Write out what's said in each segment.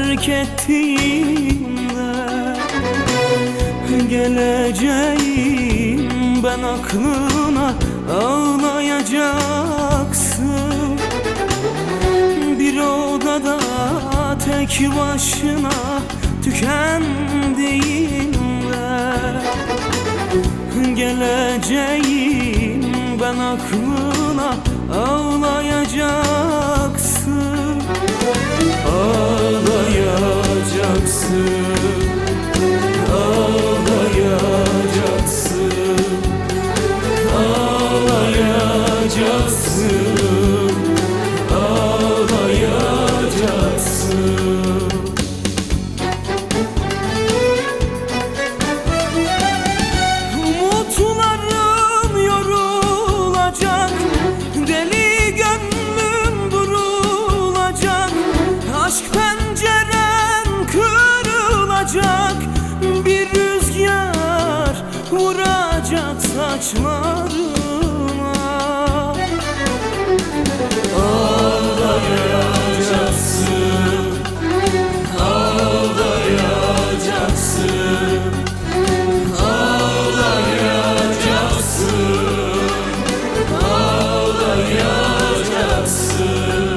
terk ettiğimde geleceğim ben aklına, ağlayacaksın. Bir odada tek başına tükendiğimde geleceğim ben aklına, ağlayacaksın. Ağlayacaksın, ağlayacaksın, ağlayacaksın, ağlayacaksın. Umutlarım yorulacak, deli gönlüm durulacak, aşk penceren kırılacak, bir rüzgar vuracak saçlarıma. Ağlayacaksın, ağlayacaksın, ağlayacaksın, ağlayacaksın.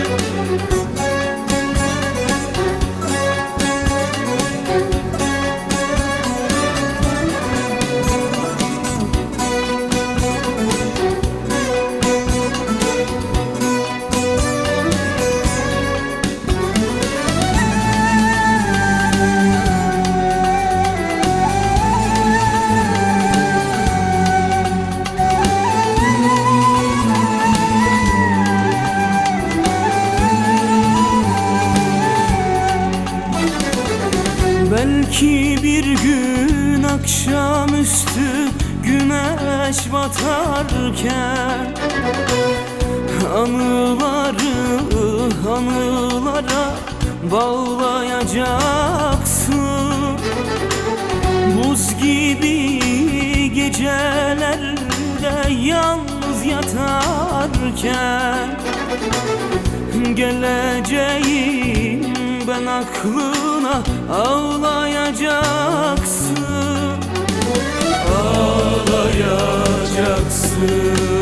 Belki bir gün akşamüstü güneş batarken anılara bağlayacaksın. Buz gibi gecelerde yalnız yatarken geleceğim ben aklına, ağlayacaksın. Ağlayacaksın,